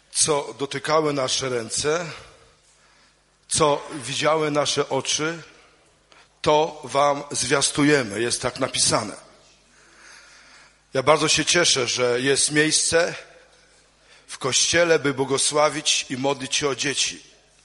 co dotykały nasze ręce, co widziały nasze oczy, to wam zwiastujemy. Jest tak napisane. Ja bardzo się cieszę, że jest miejsce w Kościele, by błogosławić i modlić się o dzieci.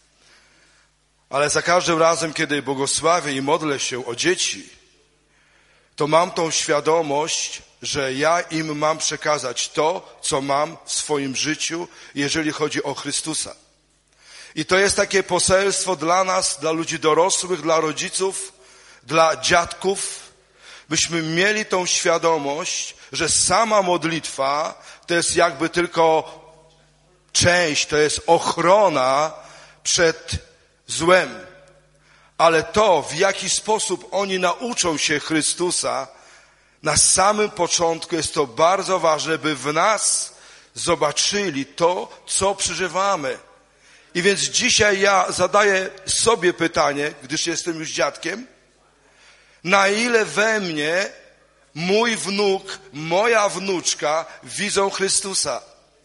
Ale za każdym razem, kiedy błogosławię i modlę się o dzieci, to mam tą świadomość, że ja im mam przekazać to, co mam w swoim życiu, jeżeli chodzi o Chrystusa. I to jest takie poselstwo dla nas, dla ludzi dorosłych, dla rodziców, dla dziadków, byśmy mieli tą świadomość, że sama modlitwa to jest jakby tylko część, to jest ochrona przed złem. Ale to, w jaki sposób oni nauczą się Chrystusa, na samym początku jest to bardzo ważne, by w nas zobaczyli to, co przeżywamy. I więc dzisiaj ja zadaję sobie pytanie, gdyż jestem już dziadkiem, na ile we mnie mój wnuk, moja wnuczka widzą Chrystusa.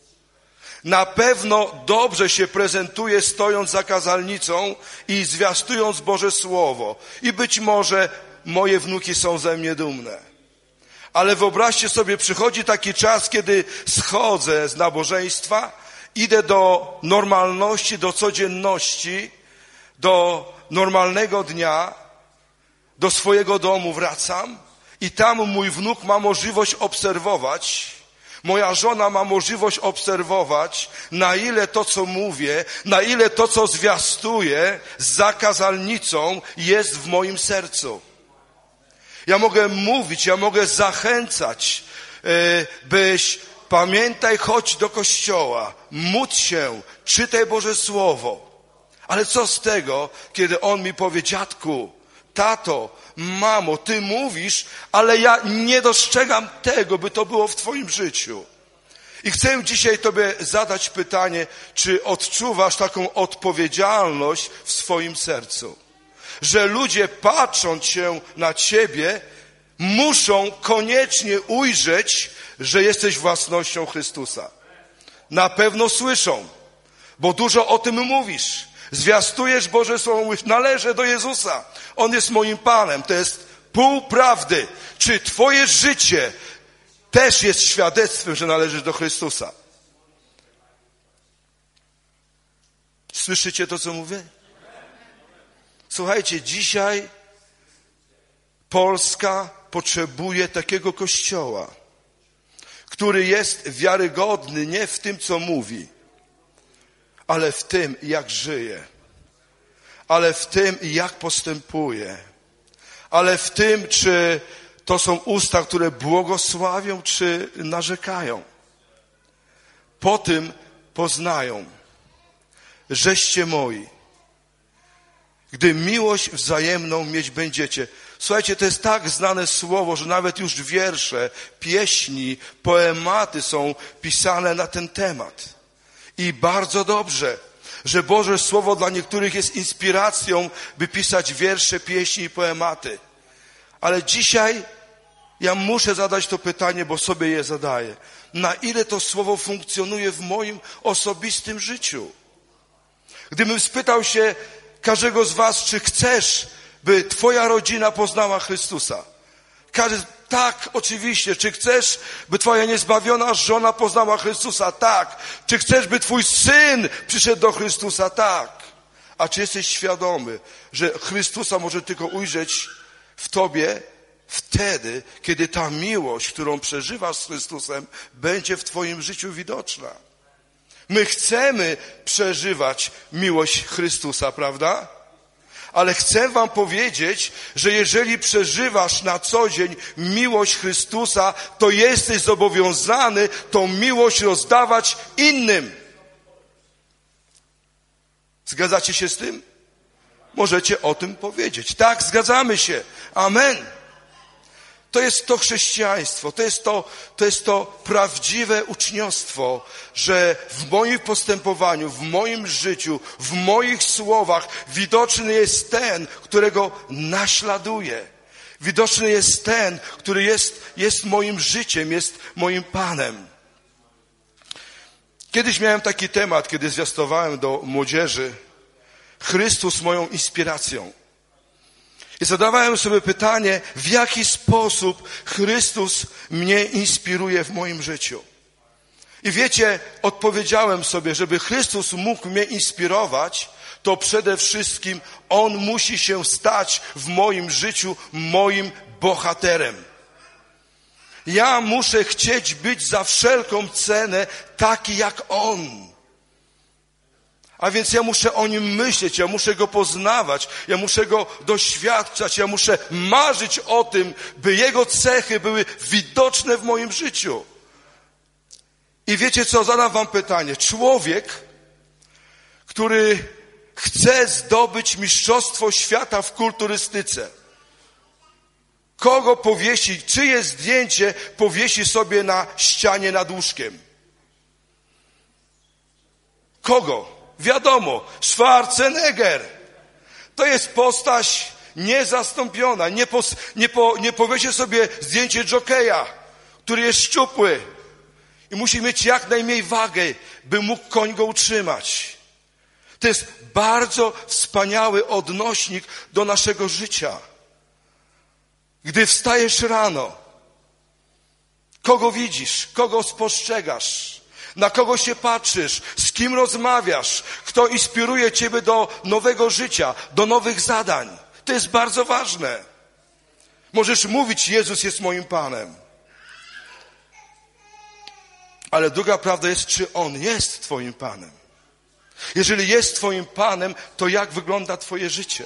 Na pewno dobrze się prezentuje, stojąc za kazalnicą i zwiastując Boże Słowo. I być może moje wnuki są ze mnie dumne. Ale wyobraźcie sobie, przychodzi taki czas, kiedy schodzę z nabożeństwa, idę do normalności, do codzienności, do normalnego dnia, do swojego domu wracam i tam mój wnuk ma możliwość obserwować, moja żona ma możliwość obserwować, na ile to, co mówię, na ile to, co zwiastuję za kazalnicą, jest w moim sercu. Ja mogę mówić, ja mogę zachęcać, byś pamiętaj, chodź do kościoła, módl się, czytaj Boże Słowo. Ale co z tego, kiedy on mi powie, dziadku, tato, mamo, ty mówisz, ale ja nie dostrzegam tego, by to było w twoim życiu. I chcę dzisiaj tobie zadać pytanie, czy odczuwasz taką odpowiedzialność w swoim sercu? Że ludzie, patrząc się na ciebie, muszą koniecznie ujrzeć, że jesteś własnością Chrystusa. Na pewno słyszą, bo dużo o tym mówisz. Zwiastujesz Boże Słowo, mówisz, należę do Jezusa. On jest moim Panem. To jest pół prawdy. Czy twoje życie też jest świadectwem, że należysz do Chrystusa? Słyszycie to, co mówię? Słuchajcie, dzisiaj Polska potrzebuje takiego kościoła, który jest wiarygodny nie w tym, co mówi, ale w tym, jak żyje, ale w tym, jak postępuje, ale w tym, czy to są usta, które błogosławią, czy narzekają. Po tym poznają, żeście moi, gdy miłość wzajemną mieć będziecie. Słuchajcie, to jest tak znane słowo, że nawet już wiersze, pieśni, poematy są pisane na ten temat. I bardzo dobrze, że Boże Słowo dla niektórych jest inspiracją, by pisać wiersze, pieśni i poematy. Ale dzisiaj ja muszę zadać to pytanie, bo sobie je zadaję. Na ile to Słowo funkcjonuje w moim osobistym życiu? Gdybym spytał się każdego z was, czy chcesz, by twoja rodzina poznała Chrystusa? Każdy, tak, oczywiście. Czy chcesz, by twoja niezbawiona żona poznała Chrystusa? Tak. Czy chcesz, by twój syn przyszedł do Chrystusa? Tak. A czy jesteś świadomy, że Chrystusa może tylko ujrzeć w tobie wtedy, kiedy ta miłość, którą przeżywasz z Chrystusem, będzie w twoim życiu widoczna? My chcemy przeżywać miłość Chrystusa, prawda? Ale chcę wam powiedzieć, że jeżeli przeżywasz na co dzień miłość Chrystusa, to jesteś zobowiązany tą miłość rozdawać innym. Zgadzacie się z tym? Możecie o tym powiedzieć. Tak, zgadzamy się. Amen. To jest to chrześcijaństwo, to jest to prawdziwe uczniostwo, że w moim postępowaniu, w moim życiu, w moich słowach widoczny jest ten, którego naśladuję. Widoczny jest ten, który jest moim życiem, jest moim Panem. Kiedyś miałem taki temat, kiedy zwiastowałem do młodzieży: Chrystus moją inspiracją. I zadawałem sobie pytanie, w jaki sposób Chrystus mnie inspiruje w moim życiu. I wiecie, odpowiedziałem sobie, żeby Chrystus mógł mnie inspirować, to przede wszystkim On musi się stać w moim życiu moim bohaterem. Ja muszę chcieć być za wszelką cenę taki jak On. A więc ja muszę o Nim myśleć, ja muszę Go poznawać, ja muszę Go doświadczać, ja muszę marzyć o tym, by Jego cechy były widoczne w moim życiu. I wiecie co, zadam wam pytanie. Człowiek, który chce zdobyć mistrzostwo świata w kulturystyce, kogo powiesi, czyje zdjęcie powiesi sobie na ścianie nad łóżkiem? Kogo? Wiadomo, Schwarzenegger. To jest postać niezastąpiona. Nie powiecie sobie zdjęcie jokeja, który jest szczupły i musi mieć jak najmniej wagę, by mógł koń go utrzymać. To jest bardzo wspaniały odnośnik do naszego życia. Gdy wstajesz rano, kogo widzisz, kogo spostrzegasz, na kogo się patrzysz, z kim rozmawiasz, kto inspiruje ciebie do nowego życia, do nowych zadań. To jest bardzo ważne. Możesz mówić, Jezus jest moim Panem. Ale druga prawda jest, czy On jest twoim Panem. Jeżeli jest twoim Panem, to jak wygląda twoje życie?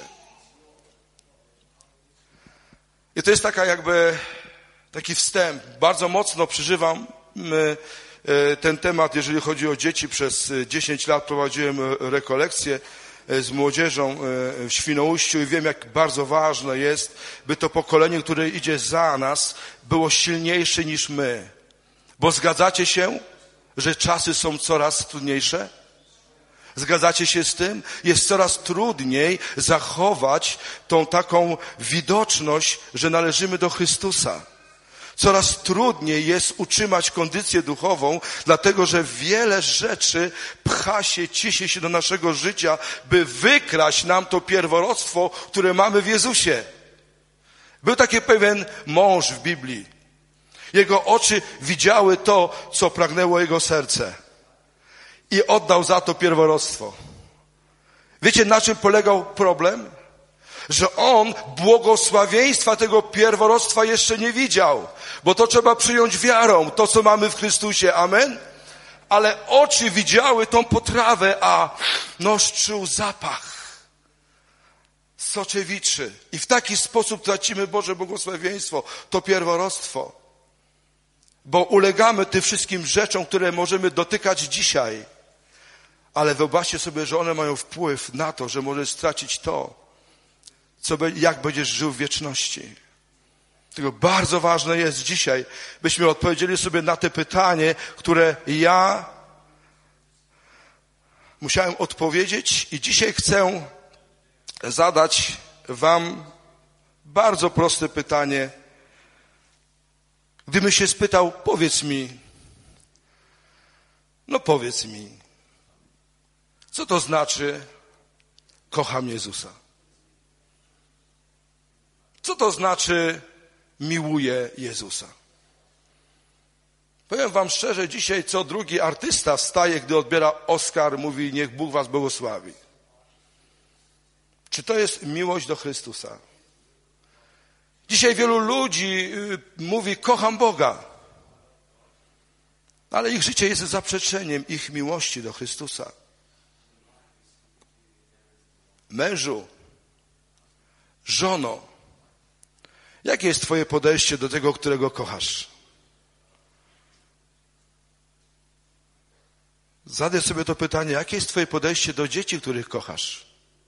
I to jest taki wstęp. Bardzo mocno przeżywam ten temat, jeżeli chodzi o dzieci. Przez 10 lat prowadziłem rekolekcje z młodzieżą w Świnoujściu i wiem, jak bardzo ważne jest, by to pokolenie, które idzie za nas, było silniejsze niż my. Bo zgadzacie się, że czasy są coraz trudniejsze? Zgadzacie się z tym? Jest coraz trudniej zachować tą taką widoczność, że należymy do Chrystusa. Coraz trudniej jest utrzymać kondycję duchową, dlatego że wiele rzeczy pcha się, ciśnie się do naszego życia, by wykraść nam to pierworództwo, które mamy w Jezusie. Był taki pewien mąż w Biblii. Jego oczy widziały to, co pragnęło jego serce. I oddał za to pierworództwo. Wiecie, na czym polegał problem? Że on błogosławieństwa tego pierworództwa jeszcze nie widział. Bo to trzeba przyjąć wiarą, to co mamy w Chrystusie. Amen? Ale oczy widziały tą potrawę, a nos czuł zapach soczewiczy. I w taki sposób tracimy Boże błogosławieństwo, to pierworództwo. Bo ulegamy tym wszystkim rzeczom, które możemy dotykać dzisiaj. Ale wyobraźcie sobie, że one mają wpływ na to, że możesz stracić to, jak będziesz żył w wieczności. Dlatego bardzo ważne jest dzisiaj, byśmy odpowiedzieli sobie na te pytanie, które ja musiałem odpowiedzieć i dzisiaj chcę zadać wam bardzo proste pytanie. Gdybym się spytał, powiedz mi, co to znaczy kocham Jezusa? Co to znaczy miłuję Jezusa? Powiem wam szczerze, dzisiaj co drugi artysta wstaje, gdy odbiera Oscar, mówi, niech Bóg was błogosławi. Czy to jest miłość do Chrystusa? Dzisiaj wielu ludzi mówi, kocham Boga. Ale ich życie jest zaprzeczeniem ich miłości do Chrystusa. Mężu, żono, jakie jest twoje podejście do tego, którego kochasz? Zadaj sobie to pytanie, jakie jest twoje podejście do dzieci, których kochasz?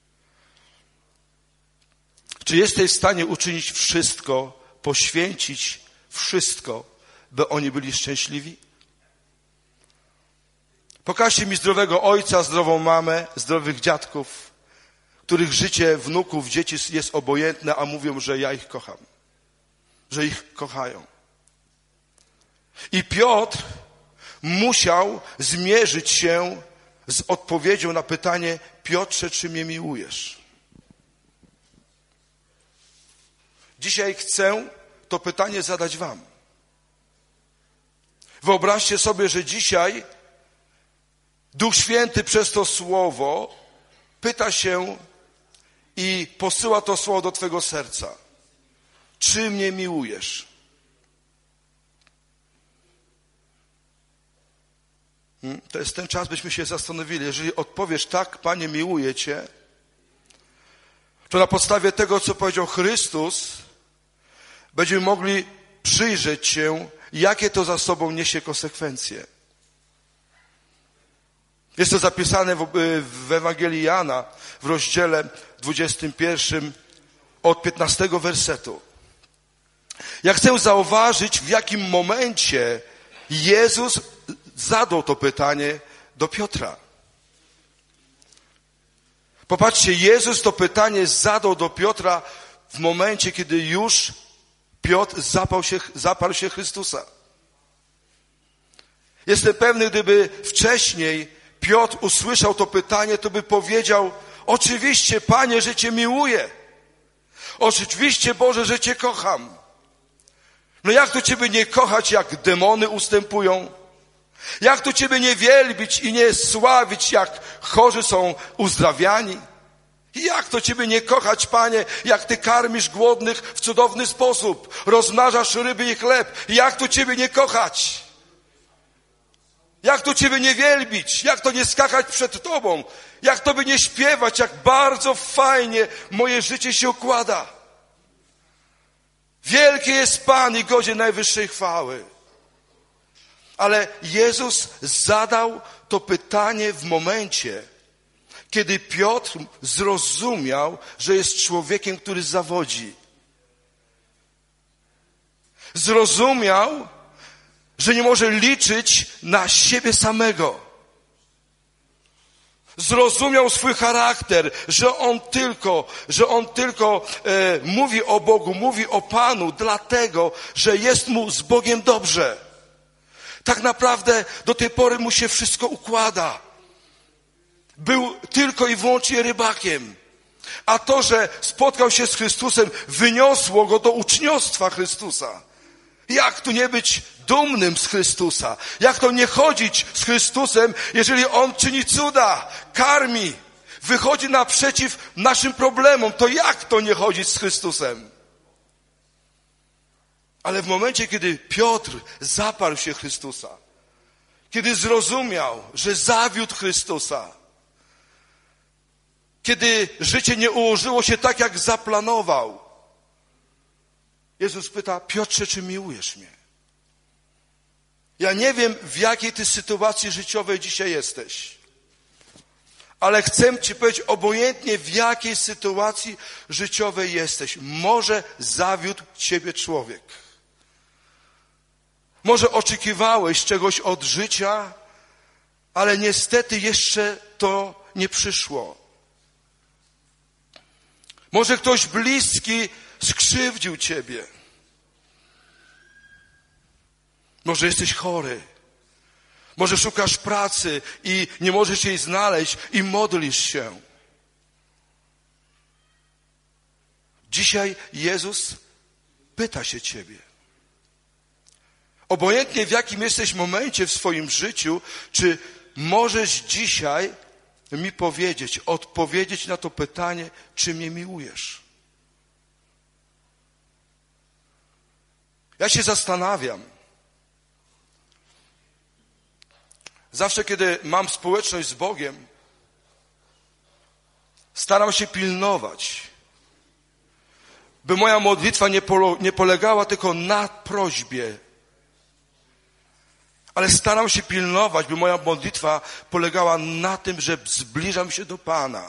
Czy jesteś w stanie uczynić wszystko, poświęcić wszystko, by oni byli szczęśliwi? Pokażcie mi zdrowego ojca, zdrową mamę, zdrowych dziadków, których życie wnuków, dzieci jest obojętne, a mówią, że ja ich kocham, że ich kochają. I Piotr musiał zmierzyć się z odpowiedzią na pytanie: Piotrze, czy mnie miłujesz? Dzisiaj chcę to pytanie zadać wam. Wyobraźcie sobie, że dzisiaj Duch Święty przez to słowo pyta się i posyła to słowo do twojego serca. Czy mnie miłujesz? To jest ten czas, byśmy się zastanowili. Jeżeli odpowiesz tak, Panie, miłuję Cię, to na podstawie tego, co powiedział Chrystus, będziemy mogli przyjrzeć się, jakie to za sobą niesie konsekwencje. Jest to zapisane w Ewangelii Jana w rozdziale 21 od 15 wersetu. Ja chcę zauważyć, w jakim momencie Jezus zadał to pytanie do Piotra. Popatrzcie, Jezus to pytanie zadał do Piotra w momencie, kiedy już Piotr zaparł się Chrystusa. Jestem pewny, gdyby wcześniej Piotr usłyszał to pytanie, to by powiedział: oczywiście, Panie, że Cię miłuję. Oczywiście, Boże, że Cię kocham. No jak to Ciebie nie kochać, jak demony ustępują? Jak to Ciebie nie wielbić i nie sławić, jak chorzy są uzdrawiani? Jak to Ciebie nie kochać, Panie, jak Ty karmisz głodnych w cudowny sposób, rozmnażasz ryby i chleb? Jak to Ciebie nie kochać? Jak to Ciebie nie wielbić? Jak to nie skakać przed Tobą? Jak Tobie nie śpiewać? Jak bardzo fajnie moje życie się układa. Wielki jest Pan i godzien najwyższej chwały. Ale Jezus zadał to pytanie w momencie, kiedy Piotr zrozumiał, że jest człowiekiem, który zawodzi. Zrozumiał, że nie może liczyć na siebie samego. Zrozumiał swój charakter, że on tylko mówi o Bogu, mówi o Panu, dlatego, że jest mu z Bogiem dobrze. Tak naprawdę do tej pory mu się wszystko układa. Był tylko i wyłącznie rybakiem. A to, że spotkał się z Chrystusem, wyniosło go do uczniostwa Chrystusa. Jak tu nie być dumnym z Chrystusa? Jak to nie chodzić z Chrystusem, jeżeli On czyni cuda, karmi, wychodzi naprzeciw naszym problemom? To jak to nie chodzić z Chrystusem? Ale w momencie, kiedy Piotr zaparł się Chrystusa, kiedy zrozumiał, że zawiódł Chrystusa, kiedy życie nie ułożyło się tak, jak zaplanował, Jezus pyta: Piotrze, czy miłujesz mnie? Ja nie wiem, w jakiej ty sytuacji życiowej dzisiaj jesteś, ale chcę ci powiedzieć, obojętnie w jakiej sytuacji życiowej jesteś, może zawiódł ciebie człowiek. Może oczekiwałeś czegoś od życia, ale niestety jeszcze to nie przyszło. Może ktoś bliski skrzywdził ciebie. Może jesteś chory. Może szukasz pracy i nie możesz jej znaleźć i modlisz się. Dzisiaj Jezus pyta się ciebie. Obojętnie w jakim jesteś momencie w swoim życiu, czy możesz dzisiaj mi powiedzieć, odpowiedzieć na to pytanie, czy mnie miłujesz? Ja się zastanawiam. Zawsze, kiedy mam społeczność z Bogiem, staram się pilnować, by moja modlitwa nie polegała tylko na prośbie, ale staram się pilnować, by moja modlitwa polegała na tym, że zbliżam się do Pana.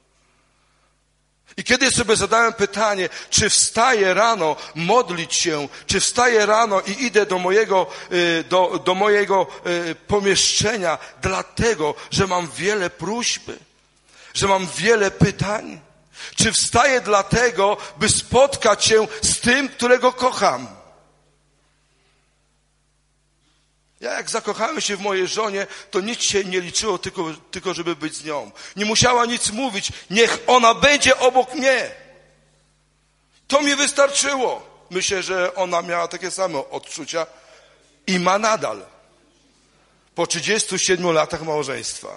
I kiedy sobie zadałem pytanie, czy wstaję rano modlić się, czy wstaję rano i idę do mojego pomieszczenia, dlatego, że mam wiele próśb, że mam wiele pytań, czy wstaję dlatego, by spotkać się z tym, którego kocham. Ja jak zakochałem się w mojej żonie, to nic się nie liczyło, tylko żeby być z nią. Nie musiała nic mówić. Niech ona będzie obok mnie. To mi wystarczyło. Myślę, że ona miała takie same odczucia i ma nadal. Po 37 latach małżeństwa.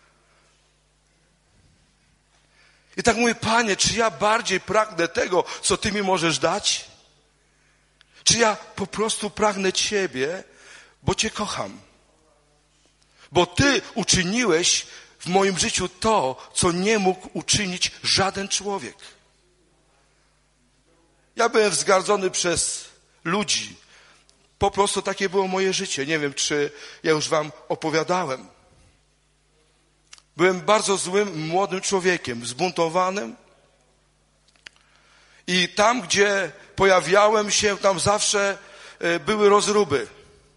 I tak mówię, Panie, czy ja bardziej pragnę tego, co Ty mi możesz dać? Czy ja po prostu pragnę Ciebie, bo Cię kocham? Bo Ty uczyniłeś w moim życiu to, co nie mógł uczynić żaden człowiek. Ja byłem wzgardzony przez ludzi. Po prostu takie było moje życie. Nie wiem, czy ja już wam opowiadałem. Byłem bardzo złym, młodym człowiekiem, zbuntowanym. I tam, gdzie pojawiałem się, tam zawsze były rozruby.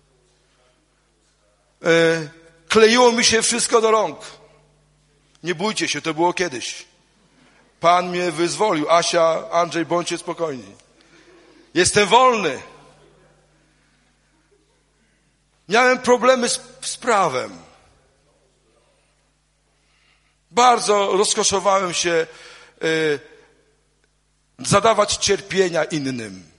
Kleiło mi się wszystko do rąk. Nie bójcie się, to było kiedyś. Pan mnie wyzwolił. Asia, Andrzej, bądźcie spokojni. Jestem wolny. Miałem problemy z prawem. Bardzo rozkoszowałem się zadawać cierpienia innym.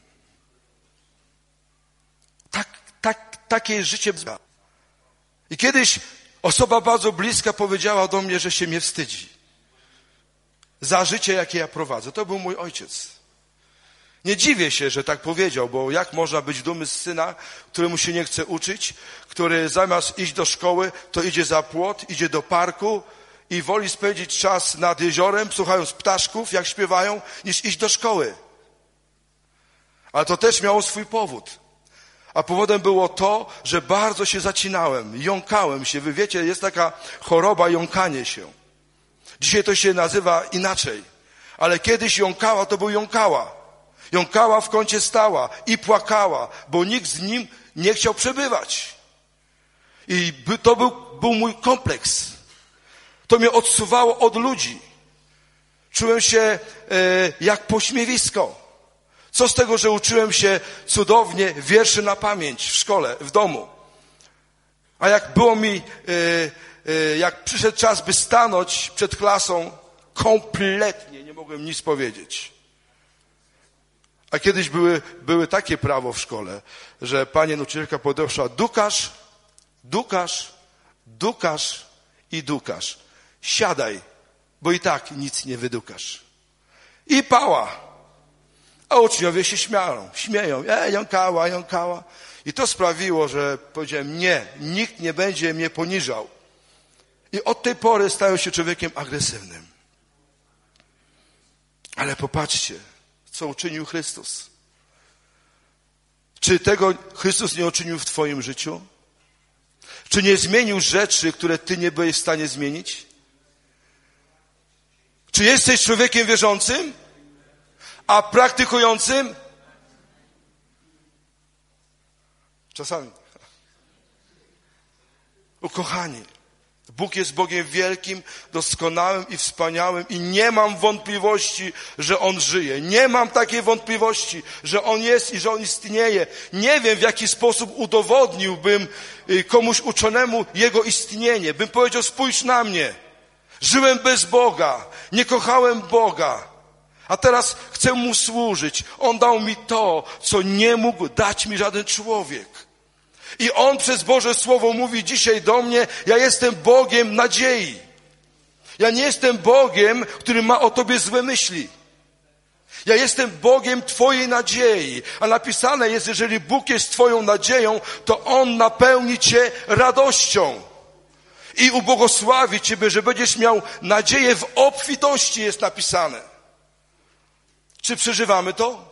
Takie jest życie. I kiedyś osoba bardzo bliska powiedziała do mnie, że się mnie wstydzi za życie, jakie ja prowadzę. To był mój ojciec. Nie dziwię się, że tak powiedział, bo jak można być dumny z syna, któremu się nie chce uczyć, który zamiast iść do szkoły, to idzie za płot, idzie do parku i woli spędzić czas nad jeziorem, słuchając ptaszków, jak śpiewają, niż iść do szkoły. Ale to też miało swój powód. A powodem było to, że bardzo się zacinałem, jąkałem się. Wy wiecie, jest taka choroba jąkanie się. Dzisiaj to się nazywa inaczej. Ale kiedyś jąkała, to był jąkała. Jąkała w kącie stała i płakała, bo nikt z nim nie chciał przebywać. I to był mój kompleks. To mnie odsuwało od ludzi. Czułem się jak pośmiewisko. Co z tego, że uczyłem się cudownie wierszy na pamięć w szkole, w domu. A jak było mi, jak przyszedł czas, by stanąć przed klasą, kompletnie nie mogłem nic powiedzieć. A kiedyś były takie prawo w szkole, że pani nauczycielka podeszła, dukasz, dukasz, dukasz i dukasz. Siadaj, bo i tak nic nie wydukasz. I pała. A uczniowie się śmieją. Jąkała, jąkała. I to sprawiło, że powiedziałem, nie, nikt nie będzie mnie poniżał. I od tej pory stałem się człowiekiem agresywnym. Ale popatrzcie, co uczynił Chrystus. Czy tego Chrystus nie uczynił w twoim życiu? Czy nie zmienił rzeczy, które ty nie byłeś w stanie zmienić? Czy jesteś człowiekiem wierzącym, a praktykującym? Czasami. Ukochani, Bóg jest Bogiem wielkim, doskonałym i wspaniałym i nie mam wątpliwości, że On żyje. Nie mam takiej wątpliwości, że On jest i że On istnieje. Nie wiem, w jaki sposób udowodniłbym komuś uczonemu Jego istnienie. Bym powiedział, spójrz na mnie. Żyłem bez Boga, nie kochałem Boga, a teraz chcę Mu służyć. On dał mi to, co nie mógł dać mi żaden człowiek. I On przez Boże Słowo mówi dzisiaj do mnie, ja jestem Bogiem nadziei. Ja nie jestem Bogiem, który ma o tobie złe myśli. Ja jestem Bogiem twojej nadziei. A napisane jest, jeżeli Bóg jest twoją nadzieją, to On napełni cię radością. I ubłogosławi ciebie, że będziesz miał nadzieję w obfitości, jest napisane. Czy przeżywamy to?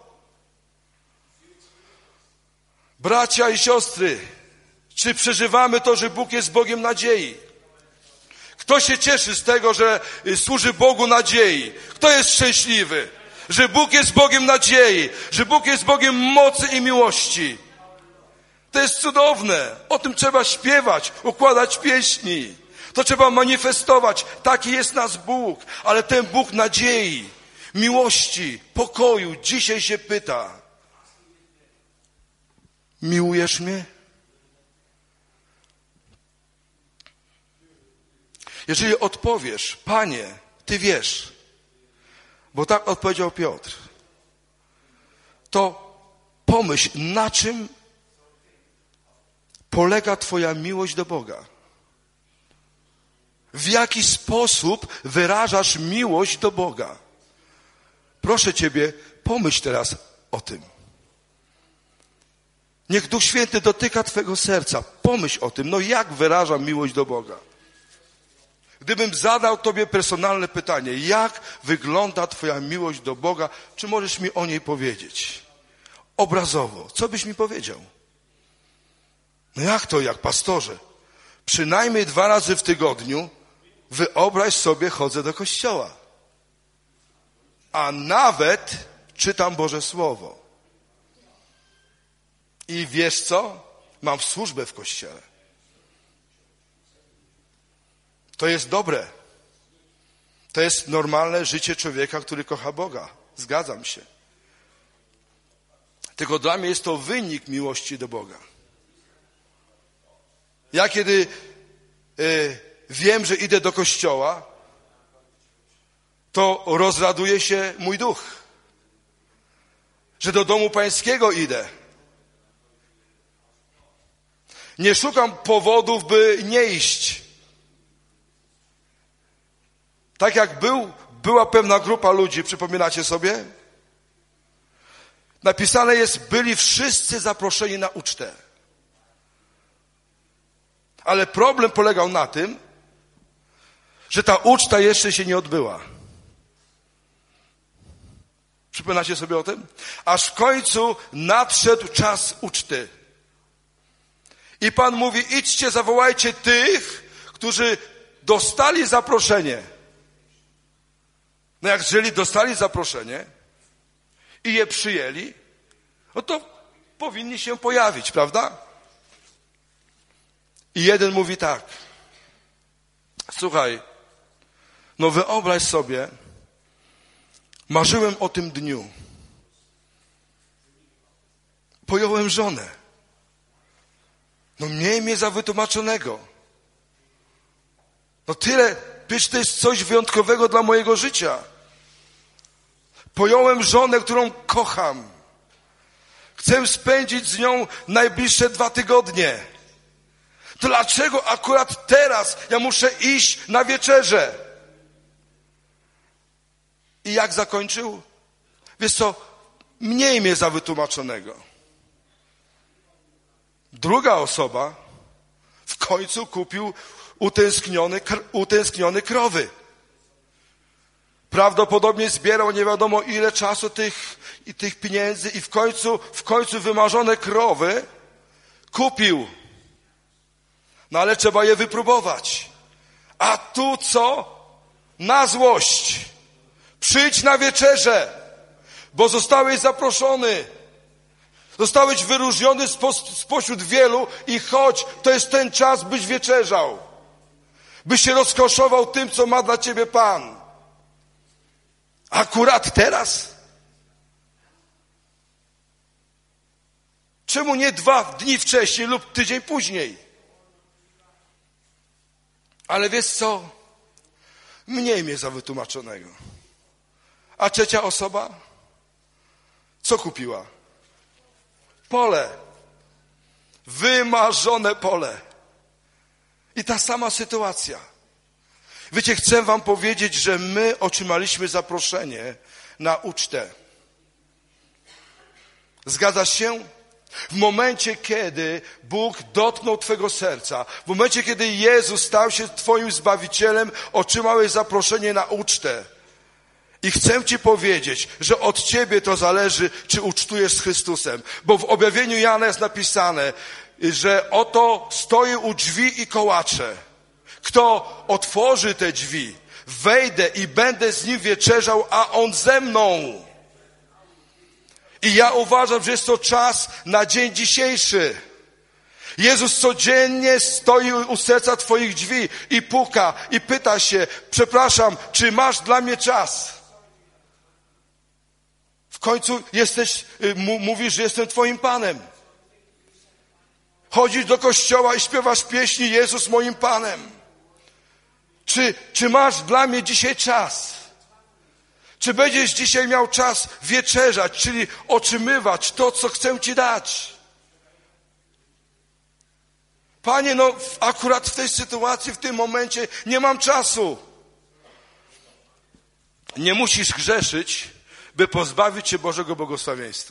Bracia i siostry, czy przeżywamy to, że Bóg jest Bogiem nadziei? Kto się cieszy z tego, że służy Bogu nadziei? Kto jest szczęśliwy? Że Bóg jest Bogiem nadziei, że Bóg jest Bogiem mocy i miłości. To jest cudowne. O tym trzeba śpiewać, układać pieśni. To trzeba manifestować. Taki jest nasz Bóg. Ale ten Bóg nadziei, miłości, pokoju dzisiaj się pyta. Miłujesz mnie? Jeżeli odpowiesz, Panie, Ty wiesz, bo tak odpowiedział Piotr, to pomyśl, na czym polega Twoja miłość do Boga. W jaki sposób wyrażasz miłość do Boga. Proszę Ciebie, pomyśl teraz o tym. Niech Duch Święty dotyka Twego serca. Pomyśl o tym, jak wyrażam miłość do Boga. Gdybym zadał Tobie personalne pytanie, jak wygląda Twoja miłość do Boga, czy możesz mi o niej powiedzieć? Obrazowo, co byś mi powiedział? Jak to, jak pastorze? Przynajmniej 2 razy w tygodniu, wyobraź sobie, chodzę do kościoła. A nawet czytam Boże Słowo. I wiesz co? Mam służbę w kościele. To jest dobre. To jest normalne życie człowieka, który kocha Boga. Zgadzam się. Tylko dla mnie jest to wynik miłości do Boga. Ja kiedy wiem, że idę do kościoła, to rozraduje się mój duch. Że do domu pańskiego idę. Nie szukam powodów, by nie iść. Tak jak była pewna grupa ludzi, przypominacie sobie? Napisane jest, byli wszyscy zaproszeni na ucztę. Ale problem polegał na tym, że ta uczta jeszcze się nie odbyła. Przypominacie sobie o tym? Aż w końcu nadszedł czas uczty. I Pan mówi, idźcie, zawołajcie tych, którzy dostali zaproszenie. Jeżeli dostali zaproszenie i je przyjęli, to powinni się pojawić, prawda? I jeden mówi tak, słuchaj, wyobraź sobie, marzyłem o tym dniu. Pojąłem żonę. Miej mnie za wytłumaczonego. Tyle, przecież to jest coś wyjątkowego dla mojego życia. Pojąłem żonę, którą kocham. Chcę spędzić z nią najbliższe 2 tygodnie. To dlaczego akurat teraz ja muszę iść na wieczerzę? I jak zakończył? Wiesz co, mniej mnie za wytłumaczonego. Druga osoba w końcu kupił utęsknione krowy. Prawdopodobnie zbierał nie wiadomo ile czasu tych pieniędzy i w końcu wymarzone krowy kupił. Ale trzeba je wypróbować. A tu co? Na złość. Przyjdź na wieczerzę, bo zostałeś zaproszony. Zostałeś wyróżniony spośród wielu i chodź, to jest ten czas, byś wieczerzał. Byś się rozkoszował tym, co ma dla ciebie Pan. Akurat teraz? Czemu nie 2 dni wcześniej lub tydzień później? Ale wiesz co? Mniej mnie za wytłumaczonego. A trzecia osoba? Co kupiła? Pole. Wymarzone pole. I ta sama sytuacja. Wiecie, chcę wam powiedzieć, że my otrzymaliśmy zaproszenie na ucztę. Zgadzasz się? W momencie, kiedy Bóg dotknął twego serca, w momencie, kiedy Jezus stał się twoim Zbawicielem, otrzymałeś zaproszenie na ucztę. I chcę ci powiedzieć, że od ciebie to zależy, czy ucztujesz z Chrystusem. Bo w objawieniu Jana jest napisane, że oto stoję u drzwi i kołaczę. Kto otworzy te drzwi, wejdę i będę z nim wieczerzał, a on ze mną. I ja uważam, że jest to czas na dzień dzisiejszy. Jezus codziennie stoi u serca twoich drzwi i puka i pyta się, przepraszam, czy masz dla mnie czas? W końcu mówisz, że jestem twoim Panem. Chodzisz do kościoła i śpiewasz pieśni Jezus moim Panem. Czy masz dla mnie dzisiaj czas? Czy będziesz dzisiaj miał czas wieczerzać, czyli otrzymywać to, co chcę Ci dać? Panie, akurat w tej sytuacji, w tym momencie nie mam czasu. Nie musisz grzeszyć, by pozbawić się Bożego błogosławieństwa.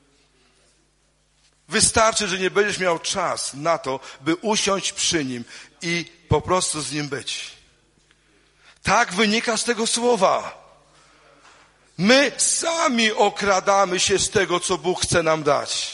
Wystarczy, że nie będziesz miał czas na to, by usiąść przy Nim i po prostu z Nim być. Tak wynika z tego słowa. My sami okradamy się z tego, co Bóg chce nam dać.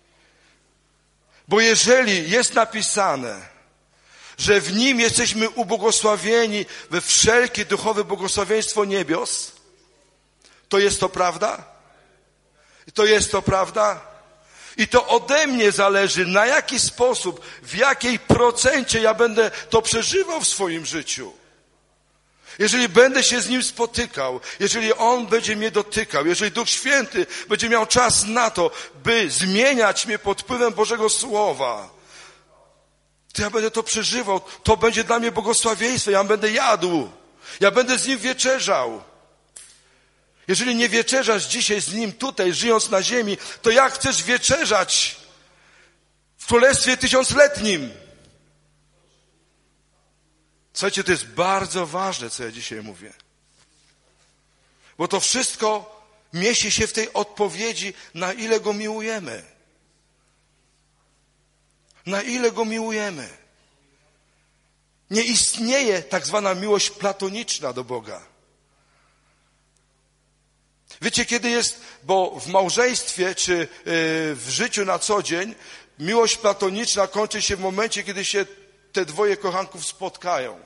Bo jeżeli jest napisane, że w Nim jesteśmy ubłogosławieni we wszelkie duchowe błogosławieństwo niebios, to jest to prawda? To jest to prawda? I to ode mnie zależy, na jaki sposób, w jakiej procencie ja będę to przeżywał w swoim życiu. Jeżeli będę się z Nim spotykał, jeżeli On będzie mnie dotykał, jeżeli Duch Święty będzie miał czas na to, by zmieniać mnie pod wpływem Bożego Słowa, to ja będę to przeżywał. To będzie dla mnie błogosławieństwo. Ja będę jadł. Ja będę z Nim wieczerzał. Jeżeli nie wieczerzasz dzisiaj z Nim tutaj, żyjąc na ziemi, to jak chcesz wieczerzać w Królestwie Tysiącletnim? Słuchajcie, to jest bardzo ważne, co ja dzisiaj mówię. Bo to wszystko mieści się w tej odpowiedzi, na ile Go miłujemy. Na ile Go miłujemy. Nie istnieje tak zwana miłość platoniczna do Boga. Wiecie, kiedy jest, bo w małżeństwie czy w życiu na co dzień miłość platoniczna kończy się w momencie, kiedy się te dwoje kochanków spotkają.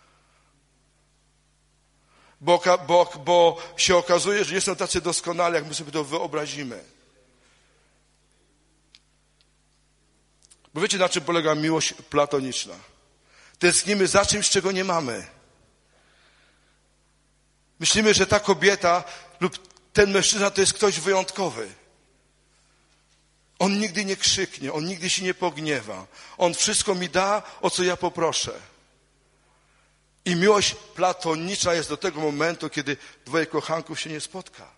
Bo się okazuje, że nie są tacy doskonali, jak my sobie to wyobrazimy. Bo wiecie, na czym polega miłość platoniczna? Tęsknimy za czymś, czego nie mamy. Myślimy, że ta kobieta lub ten mężczyzna to jest ktoś wyjątkowy. On nigdy nie krzyknie, on nigdy się nie pogniewa. On wszystko mi da, o co ja poproszę. I miłość platoniczna jest do tego momentu, kiedy dwoje kochanków się nie spotka.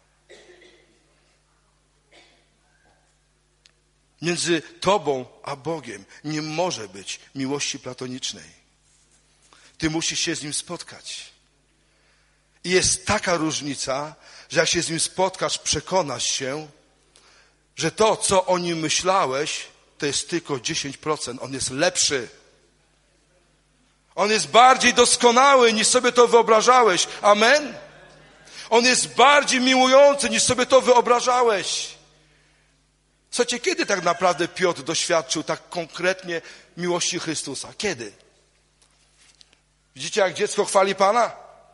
Między tobą a Bogiem nie może być miłości platonicznej. Ty musisz się z Nim spotkać. I jest taka różnica, że jak się z Nim spotkasz, przekonasz się, że to, co o Nim myślałeś, to jest tylko 10%. On jest lepszy. On jest bardziej doskonały, niż sobie to wyobrażałeś. Amen? On jest bardziej miłujący, niż sobie to wyobrażałeś. Słuchajcie, kiedy tak naprawdę Piotr doświadczył tak konkretnie miłości Chrystusa? Kiedy? Widzicie, jak dziecko chwali Pana?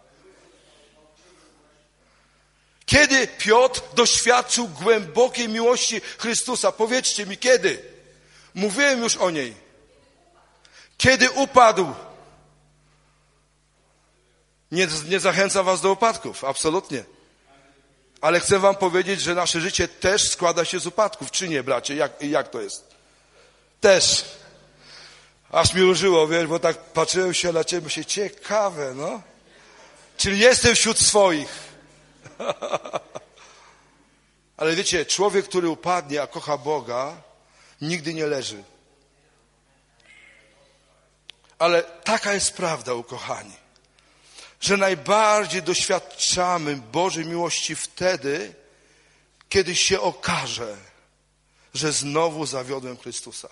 Kiedy Piotr doświadczył głębokiej miłości Chrystusa? Powiedzcie mi, kiedy? Mówiłem już o niej. Kiedy upadł? Nie zachęcam was do upadków, absolutnie. Ale chcę wam powiedzieć, że nasze życie też składa się z upadków, czy nie, bracie? Jak to jest? Też. Aż mi ulżyło, wiesz, bo tak patrzyłem się na ciebie, myślę, ciekawe, no. Czyli jestem wśród swoich. Ale wiecie, człowiek, który upadnie, a kocha Boga, nigdy nie leży. Ale taka jest prawda, ukochani, że najbardziej doświadczamy Bożej miłości wtedy, kiedy się okaże, że znowu zawiodłem Chrystusa.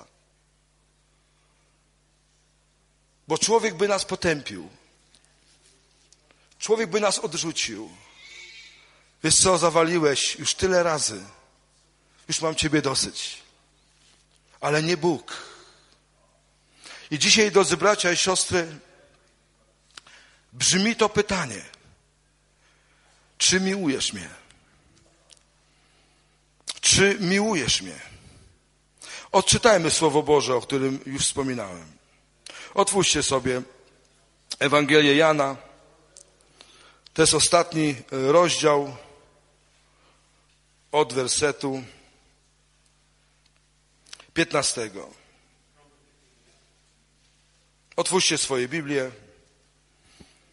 Bo człowiek by nas potępił. Człowiek by nas odrzucił. Wiesz co, zawaliłeś już tyle razy. Już mam ciebie dosyć. Ale nie Bóg. I dzisiaj, drodzy bracia i siostry, brzmi to pytanie. Czy miłujesz mnie? Czy miłujesz mnie? Odczytajmy Słowo Boże, o którym już wspominałem. Otwórzcie sobie Ewangelię Jana. To jest ostatni rozdział od wersetu 15. Otwórzcie swoje Biblię.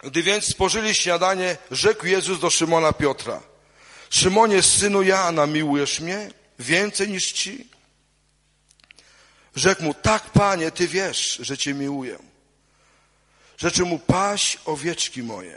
Gdy więc spożyli śniadanie, rzekł Jezus do Szymona Piotra: Szymonie, synu Jana, miłujesz mnie więcej niż ci? Rzekł mu: tak, Panie, Ty wiesz, że Cię miłuję. Rzeczy mu: paś owieczki moje.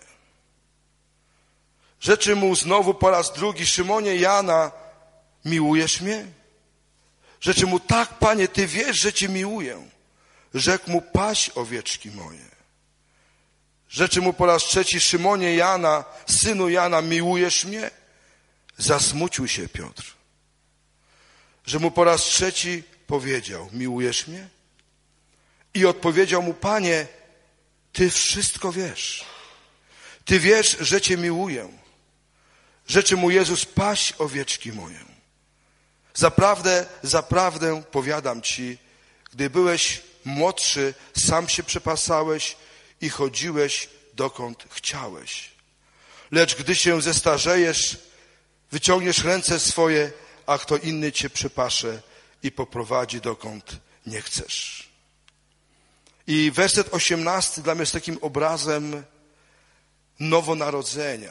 Rzeczy mu znowu po raz drugi: Szymonie Jana, miłujesz mnie? Rzeczy mu: tak, Panie, Ty wiesz, że Cię miłuję. Rzekł mu: paś owieczki moje. Rzeczy mu po raz trzeci: Szymonie Jana, synu Jana, miłujesz mnie? Zasmucił się Piotr, że mu po raz trzeci powiedział: miłujesz mnie? I odpowiedział mu: Panie, Ty wszystko wiesz. Ty wiesz, że Cię miłuję. Rzeczy mu Jezus: paś owieczki moje. Zaprawdę, zaprawdę powiadam Ci, gdy byłeś młodszy, sam się przepasałeś i chodziłeś dokąd chciałeś. Lecz gdy się zestarzejesz, wyciągniesz ręce swoje, a kto inny Cię przepasze i poprowadzi dokąd nie chcesz. I werset 18 dla mnie jest takim obrazem nowonarodzenia.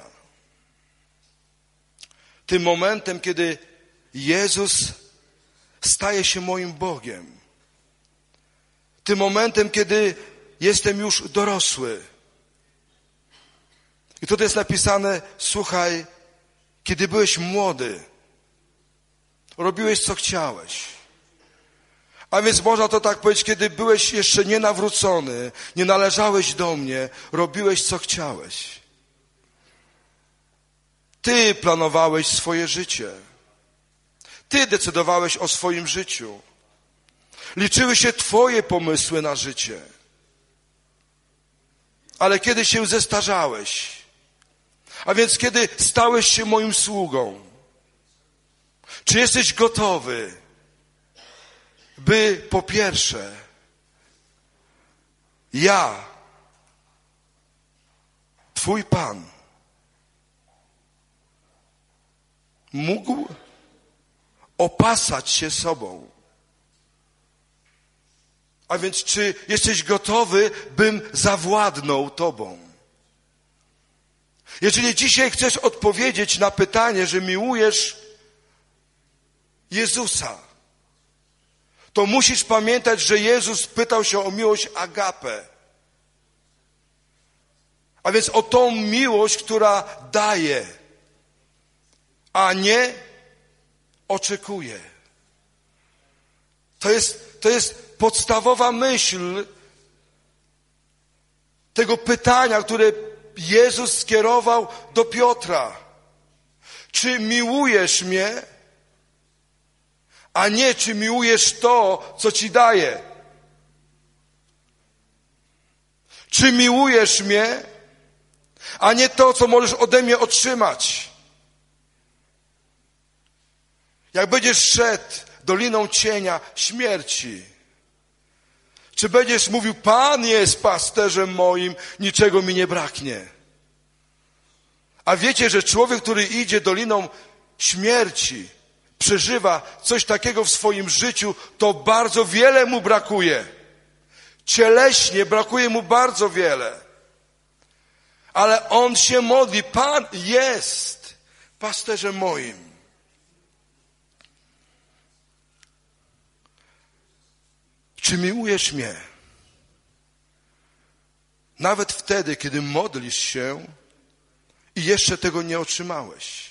Tym momentem, kiedy Jezus staje się moim Bogiem. Tym momentem, kiedy jestem już dorosły. I tutaj jest napisane: słuchaj, kiedy byłeś młody, robiłeś co chciałeś. A więc można to tak powiedzieć, kiedy byłeś jeszcze nienawrócony, nie należałeś do mnie, robiłeś co chciałeś. Ty planowałeś swoje życie. Ty decydowałeś o swoim życiu. Liczyły się Twoje pomysły na życie. Ale kiedy się zestarzałeś, a więc kiedy stałeś się moim sługą, czy jesteś gotowy, by po pierwsze ja, Twój Pan, mógł opasać się sobą? A więc czy jesteś gotowy, bym zawładnął Tobą? Jeżeli dzisiaj chcesz odpowiedzieć na pytanie, że miłujesz Jezusa, to musisz pamiętać, że Jezus pytał się o miłość agape. A więc o tą miłość, która daje, a nie oczekuje. To jest podstawowa myśl tego pytania, które Jezus skierował do Piotra. Czy miłujesz mnie, a nie czy miłujesz to, co Ci daję? Czy miłujesz mnie, a nie to, co możesz ode mnie otrzymać? Jak będziesz szedł doliną cienia śmierci, czy będziesz mówił: Pan jest pasterzem moim, niczego mi nie braknie? A wiecie, że człowiek, który idzie doliną śmierci, przeżywa coś takiego w swoim życiu, to bardzo wiele mu brakuje. Cieleśnie brakuje mu bardzo wiele. Ale on się modli: Pan jest pasterzem moim. Czy miłujesz mnie? Nawet wtedy, kiedy modlisz się i jeszcze tego nie otrzymałeś.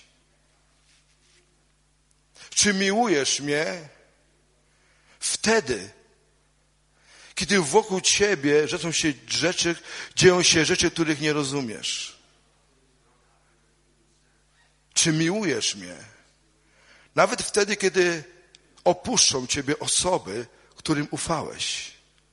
Czy miłujesz mnie wtedy, kiedy wokół Ciebie dzieją się rzeczy, których nie rozumiesz? Czy miłujesz mnie nawet wtedy, kiedy opuszczą Ciebie osoby, którym ufałeś?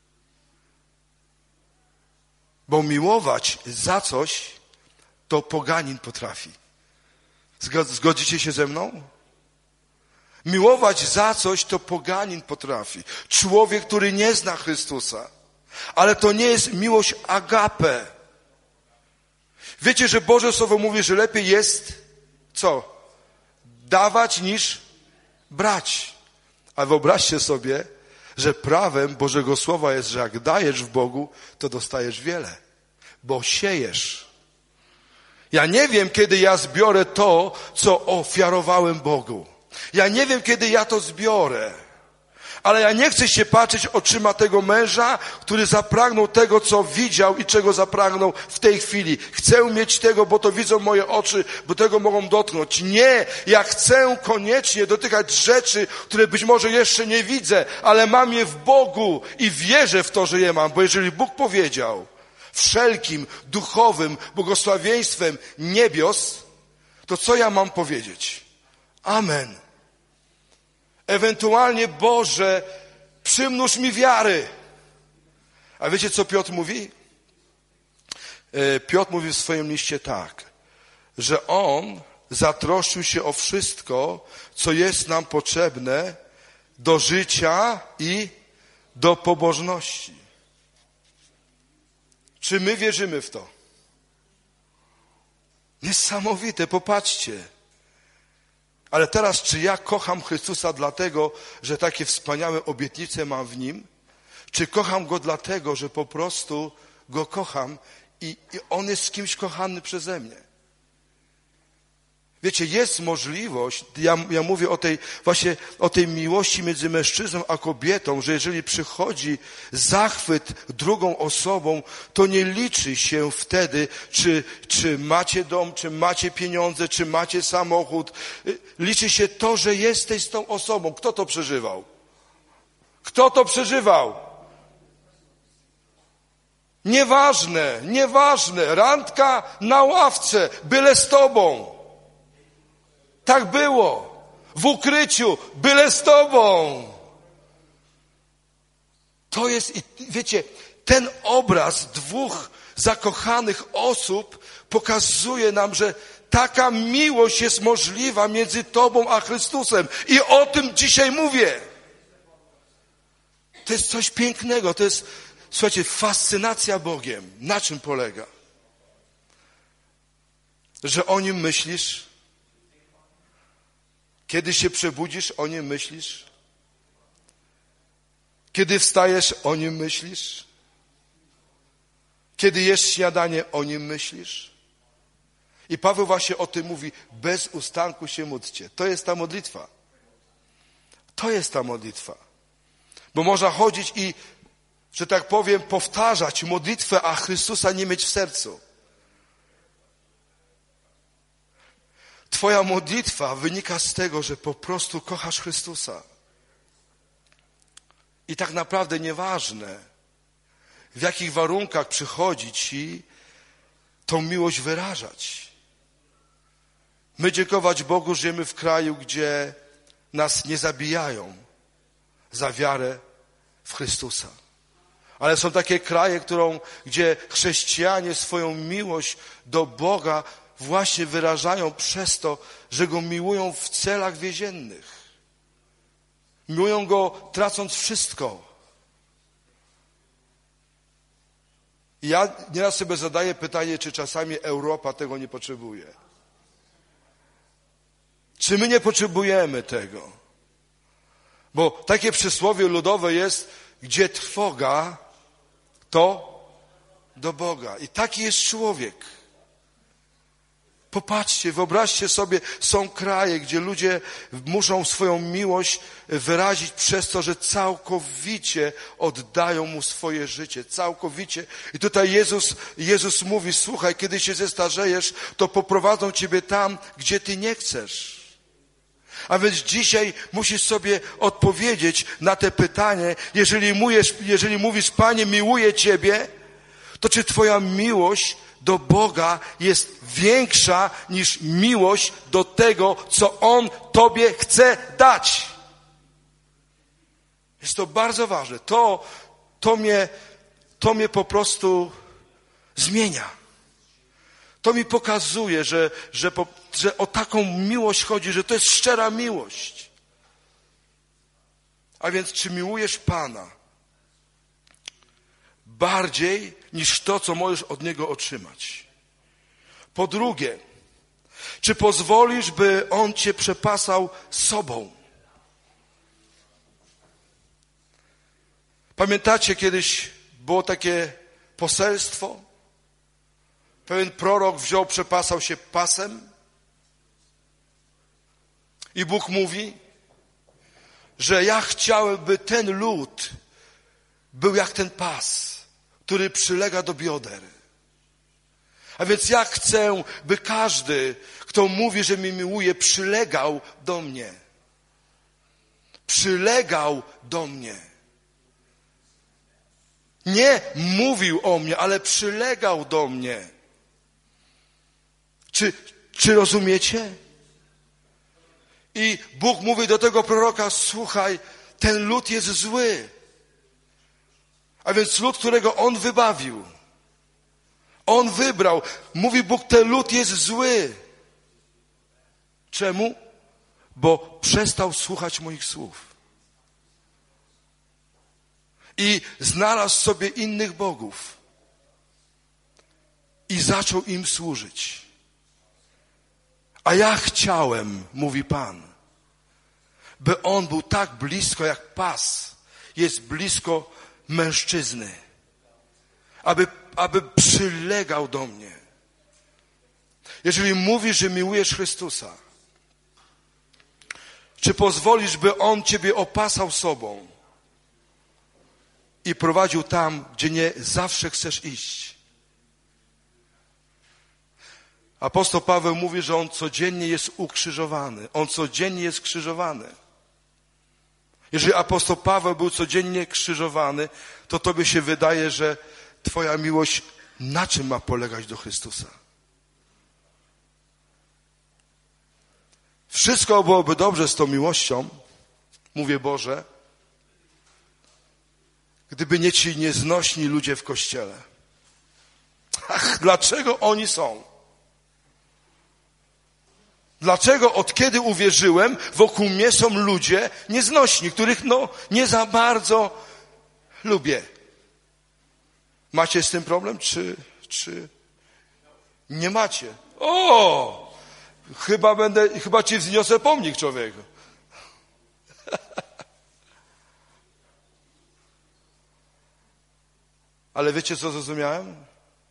Bo miłować za coś to poganin potrafi. Zgodzicie się ze mną? Miłować za coś to poganin potrafi. Człowiek, który nie zna Chrystusa. Ale to nie jest miłość agape. Wiecie, że Boże Słowo mówi, że lepiej jest co? Dawać niż brać. A wyobraźcie sobie, że prawem Bożego Słowa jest, że jak dajesz w Bogu, to dostajesz wiele. bo siejesz. Ja nie wiem, kiedy ja zbiorę to, co ofiarowałem Bogu. Ja nie wiem, kiedy ja to zbiorę. Ale ja nie chcę się patrzeć oczyma tego męża, który zapragnął tego, co widział i czego zapragnął w tej chwili. Chcę mieć tego, bo to widzą moje oczy, bo tego mogą dotknąć. Nie, ja chcę koniecznie dotykać rzeczy, które być może jeszcze nie widzę, ale mam je w Bogu i wierzę w to, że je mam. Bo jeżeli Bóg powiedział wszelkim duchowym błogosławieństwem niebios, to co ja mam powiedzieć? Amen. Ewentualnie, Boże, przymnóż mi wiary. A wiecie, co Piotr mówi? Piotr mówi w swoim liście tak, że on zatroszczył się o wszystko, co jest nam potrzebne do życia i do pobożności. Czy my wierzymy w to? Niesamowite, popatrzcie. Ale teraz, czy ja kocham Chrystusa dlatego, że takie wspaniałe obietnice mam w Nim? Czy kocham Go dlatego, że po prostu Go kocham i On jest z kimś kochany przeze mnie? Wiecie, jest możliwość, ja mówię o tej miłości między mężczyzną a kobietą, że jeżeli przychodzi zachwyt drugą osobą, to nie liczy się wtedy, czy macie dom, czy macie pieniądze, czy macie samochód. Liczy się to, że jesteś z tą osobą. Kto to przeżywał? Kto to przeżywał? Nieważne. Randka na ławce, byle z tobą. Tak było. W ukryciu, byle z tobą. To jest, i wiecie, ten obraz dwóch zakochanych osób pokazuje nam, że taka miłość jest możliwa między tobą a Chrystusem. I o tym dzisiaj mówię. To jest coś pięknego. To jest, słuchajcie, fascynacja Bogiem. Na czym polega? Że o Nim myślisz? Kiedy się przebudzisz, o Nim myślisz? Kiedy wstajesz, o Nim myślisz? Kiedy jesz śniadanie, o Nim myślisz? I Paweł właśnie o tym mówi, bez ustanku się módlcie. To jest ta modlitwa. To jest ta modlitwa. Bo można chodzić i, że tak powiem, powtarzać modlitwę, a Chrystusa nie mieć w sercu. Twoja modlitwa wynika z tego, że po prostu kochasz Chrystusa. I tak naprawdę nieważne, w jakich warunkach przychodzi ci tą miłość wyrażać. My, dziękować Bogu, żyjemy w kraju, gdzie nas nie zabijają za wiarę w Chrystusa. Ale są takie kraje, gdzie chrześcijanie swoją miłość do Boga właśnie wyrażają przez to, że Go miłują w celach więziennych. Miłują Go tracąc wszystko. I ja nieraz sobie zadaję pytanie, czy czasami Europa tego nie potrzebuje. Czy my nie potrzebujemy tego? Bo takie przysłowie ludowe jest, gdzie trwoga, to do Boga. I taki jest człowiek. Popatrzcie, wyobraźcie sobie, są kraje, gdzie ludzie muszą swoją miłość wyrazić przez to, że całkowicie oddają Mu swoje życie. Całkowicie. I tutaj Jezus mówi, słuchaj, kiedy się zestarzejesz, to poprowadzą ciebie tam, gdzie ty nie chcesz. A więc dzisiaj musisz sobie odpowiedzieć na te pytanie, jeżeli mówisz, Panie, miłuję Ciebie, to czy Twoja miłość do Boga jest większa niż miłość do tego, co On Tobie chce dać? Jest to bardzo ważne. To mnie po prostu zmienia. To mi pokazuje, że o taką miłość chodzi, że to jest szczera miłość. A więc czy miłujesz Pana bardziej niż to, co możesz od Niego otrzymać? Po drugie, czy pozwolisz, by On Cię przepasał sobą? Pamiętacie, kiedyś było takie poselstwo? Pewien prorok wziął, przepasał się pasem i Bóg mówi, że ja chciałem, by ten lud był jak ten pas, który przylega do bioder. A więc ja chcę, by każdy, kto mówi, że mnie miłuje, przylegał do mnie. Przylegał do mnie. Nie mówił o mnie, ale przylegał do mnie. Czy rozumiecie? I Bóg mówi do tego proroka, słuchaj, ten lud jest zły. A więc lud, którego On wybawił. On wybrał. Mówi Bóg, ten lud jest zły. Czemu? Bo przestał słuchać moich słów. I znalazł sobie innych bogów. I zaczął im służyć. A ja chciałem, mówi Pan, by on był tak blisko jak pas jest blisko mężczyzny. Aby przylegał do mnie. Jeżeli mówisz, że miłujesz Chrystusa, czy pozwolisz, by On ciebie opasał sobą i prowadził tam, gdzie nie zawsze chcesz iść? Apostoł Paweł mówi, że on codziennie jest ukrzyżowany. On codziennie jest krzyżowany. Jeżeli apostoł Paweł był codziennie krzyżowany, to tobie się wydaje, że twoja miłość na czym ma polegać do Chrystusa? Wszystko byłoby dobrze z tą miłością, mówię Boże, gdyby nie ci nieznośni ludzie w Kościele. Ach, dlaczego oni są? Dlaczego od kiedy uwierzyłem, wokół mnie są ludzie nieznośni, których nie za bardzo lubię? Macie z tym problem, czy nie macie? O! Chyba ci wzniosę pomnik, człowieku. Ale wiecie, co zrozumiałem?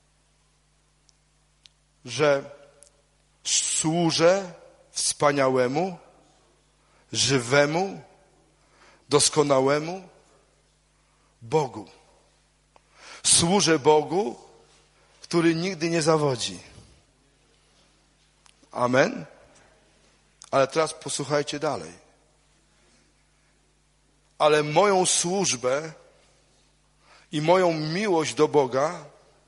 Że służę wspaniałemu, żywemu, doskonałemu Bogu. Służę Bogu, który nigdy nie zawodzi. Amen? Ale teraz posłuchajcie dalej. Ale moją służbę i moją miłość do Boga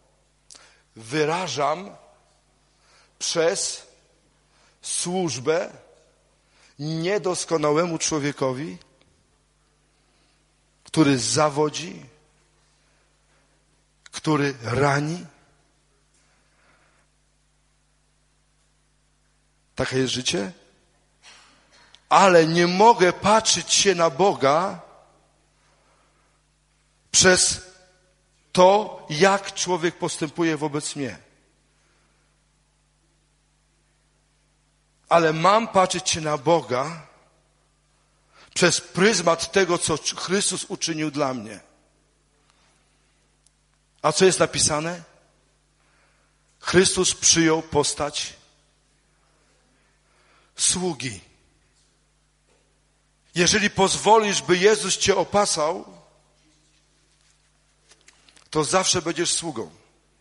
wyrażam przez służbę niedoskonałemu człowiekowi, który zawodzi, który rani. Takie jest życie? Ale nie mogę patrzeć się na Boga przez to, jak człowiek postępuje wobec mnie. Ale mam patrzeć się na Boga przez pryzmat tego, co Chrystus uczynił dla mnie. A co jest napisane? Chrystus przyjął postać sługi. Jeżeli pozwolisz, by Jezus cię opasał, to zawsze będziesz sługą.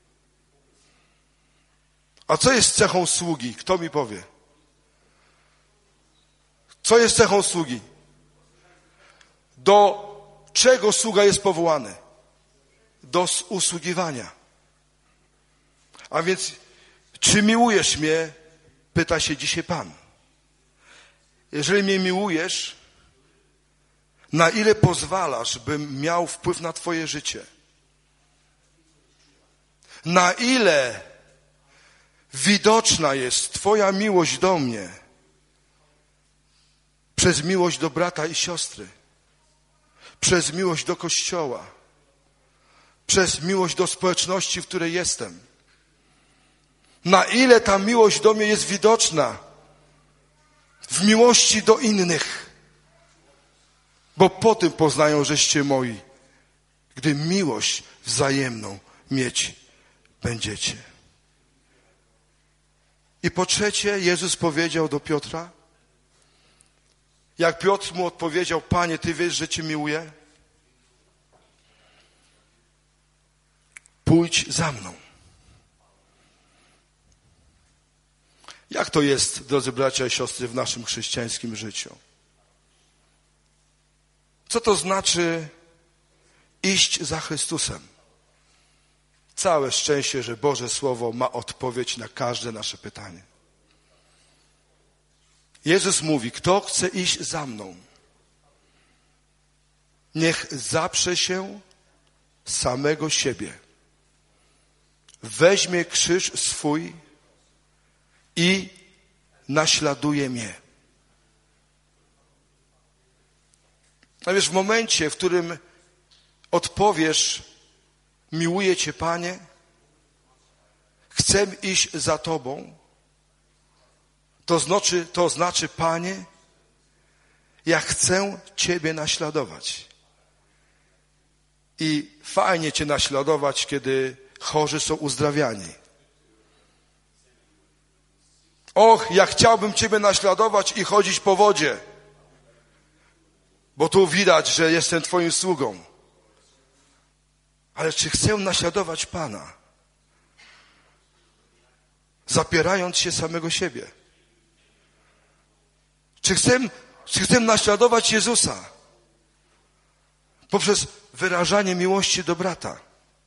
A co jest cechą sługi? Kto mi powie? Co jest cechą sługi? Do czego sługa jest powołany? Do usługiwania. A więc, czy miłujesz mnie? Pyta się dzisiaj Pan. Jeżeli mnie miłujesz, na ile pozwalasz, bym miał wpływ na twoje życie? Na ile widoczna jest twoja miłość do mnie przez miłość do brata i siostry, przez miłość do Kościoła, przez miłość do społeczności, w której jestem? Na ile ta miłość do mnie jest widoczna w miłości do innych? Bo po tym poznają, żeście moi, gdy miłość wzajemną mieć będziecie. I po trzecie, Jezus powiedział do Piotra, jak Piotr mu odpowiedział, Panie, Ty wiesz, że Cię miłuję? Pójdź za mną. Jak to jest, drodzy bracia i siostry, w naszym chrześcijańskim życiu? Co to znaczy iść za Chrystusem? Całe szczęście, że Boże Słowo ma odpowiedź na każde nasze pytanie. Jezus mówi, kto chce iść za mną, niech zaprze się samego siebie, weźmie krzyż swój i naśladuje mnie. A wiesz, w momencie, w którym odpowiesz, miłuję Cię, Panie, chcę iść za Tobą, to znaczy, Panie, ja chcę Ciebie naśladować. I fajnie Cię naśladować, kiedy chorzy są uzdrawiani. Och, ja chciałbym Ciebie naśladować i chodzić po wodzie, bo tu widać, że jestem Twoim sługą. Ale czy chcę naśladować Pana, zapierając się samego siebie? Czy chcę naśladować Jezusa poprzez wyrażanie miłości do brata,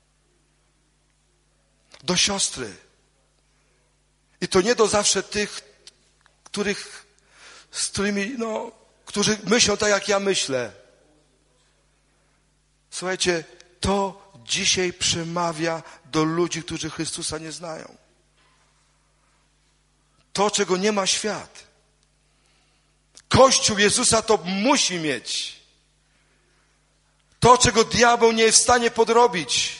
do siostry? I to nie do zawsze tych, którzy myślą tak, jak ja myślę. Słuchajcie, to dzisiaj przemawia do ludzi, którzy Chrystusa nie znają. To, czego nie ma świat. Kościół Jezusa to musi mieć. To, czego diabeł nie jest w stanie podrobić.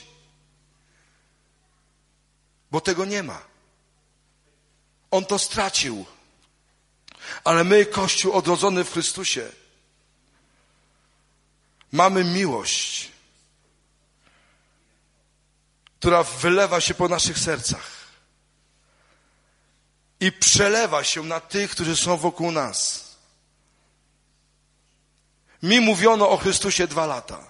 Bo tego nie ma. On to stracił. Ale my, Kościół odrodzony w Chrystusie, mamy miłość, która wylewa się po naszych sercach i przelewa się na tych, którzy są wokół nas. Mi mówiono o Chrystusie 2 lata.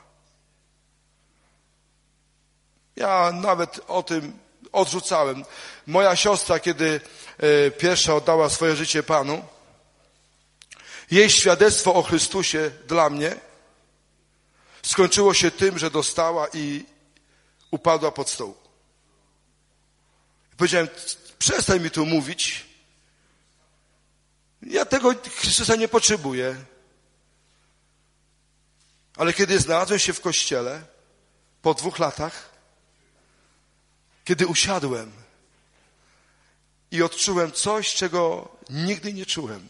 Ja nawet o tym odrzucałem. Moja siostra, kiedy pierwsza oddała swoje życie Panu, jej świadectwo o Chrystusie dla mnie skończyło się tym, że dostała i upadła pod stół. Powiedziałem, przestań mi tu mówić. Ja tego Chrystusa nie potrzebuję. Ale kiedy znalazłem się w kościele, po 2 latach, kiedy usiadłem i odczułem coś, czego nigdy nie czułem.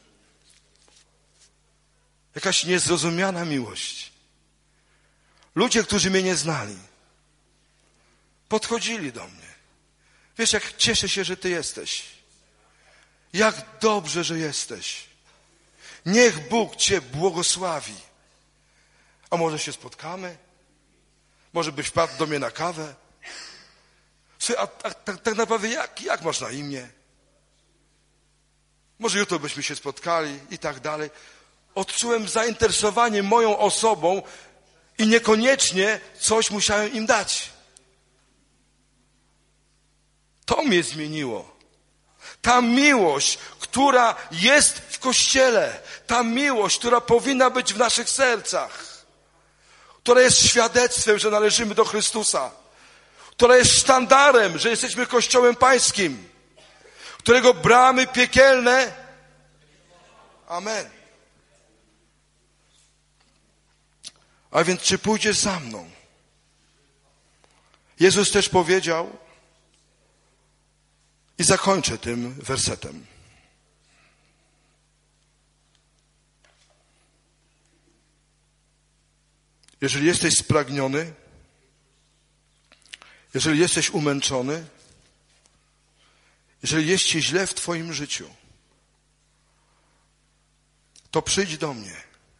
Jakaś niezrozumiana miłość. Ludzie, którzy mnie nie znali, podchodzili do mnie. Wiesz, jak cieszę się, że Ty jesteś. Jak dobrze, że jesteś. Niech Bóg Cię błogosławi. A może się spotkamy? Może byś wpadł do mnie na kawę? Słuchaj, a tak naprawdę jak masz na imię? Może jutro byśmy się spotkali i tak dalej. Odczułem zainteresowanie moją osobą i niekoniecznie coś musiałem im dać. To mnie zmieniło. Ta miłość, która jest w Kościele, ta miłość, która powinna być w naszych sercach, która jest świadectwem, że należymy do Chrystusa, która jest sztandarem, że jesteśmy Kościołem Pańskim, którego bramy piekielne, amen. A więc czy pójdziesz za mną? Jezus też powiedział, i zakończę tym wersetem. Jeżeli jesteś spragniony, jeżeli jesteś umęczony, jeżeli jest Ci źle w Twoim życiu, to przyjdź do mnie.